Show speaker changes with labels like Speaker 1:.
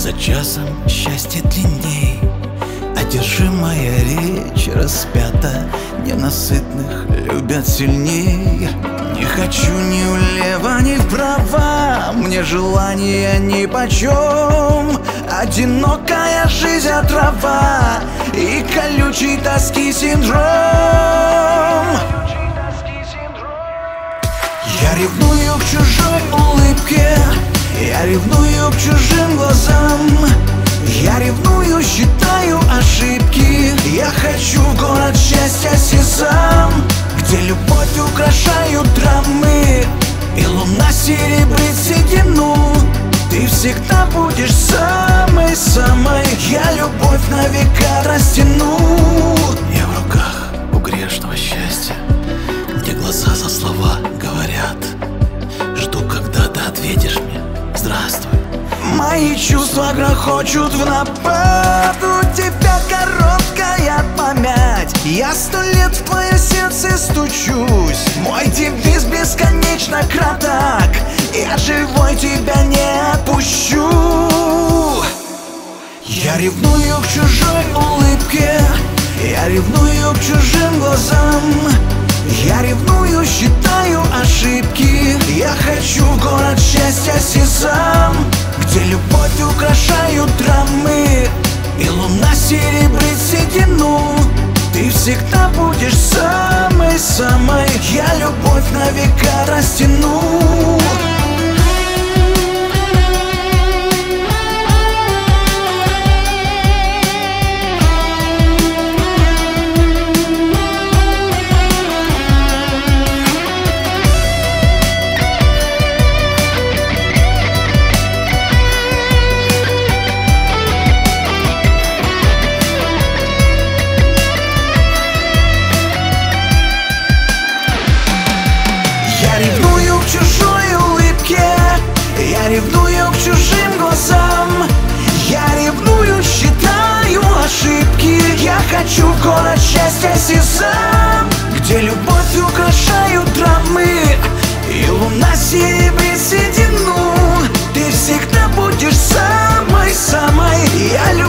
Speaker 1: За часом счастье длинней, одержимая речь распята. Ненасытных любят сильней. Не хочу ни влево, ни вправо, мне желания нипочем. Одинокая жизнь отрава и колючей тоски синдром. Я ревную к чужой улыбке, я ревную к чужим глазам. Я ревную, считаю ошибки. Я хочу в город счастья сезам, где любовь украшают драмы и луна серебрит седину. Ты всегда будешь самой-самой, я любовь на века растяну.
Speaker 2: Я в руках у грешного счастья, где глаза за слова говорят. Жду, когда ты ответишь мне здравствуй.
Speaker 1: Мои чувства грохочут в напад, у тебя короткая память. Я 100 лет в твое сердце стучусь, мой девиз бесконечно краток. Я живой тебя не отпущу. Я ревную к чужой улыбке, я ревную к чужим глазам. Я ревную, считаю ошибки. Я хочу в город счастья сезам, где любовь украшают драмы и луна серебрит седину. Ты всегда будешь самой-самой, я любовь на века растяну. Я ревную к чужой улыбке, я ревную к чужим глазам. Я ревную, считаю ошибки. Я хочу в город счастья сезам, где любовь украшают драмы и луна серебрит седину. Ты всегда будешь самой-самой, я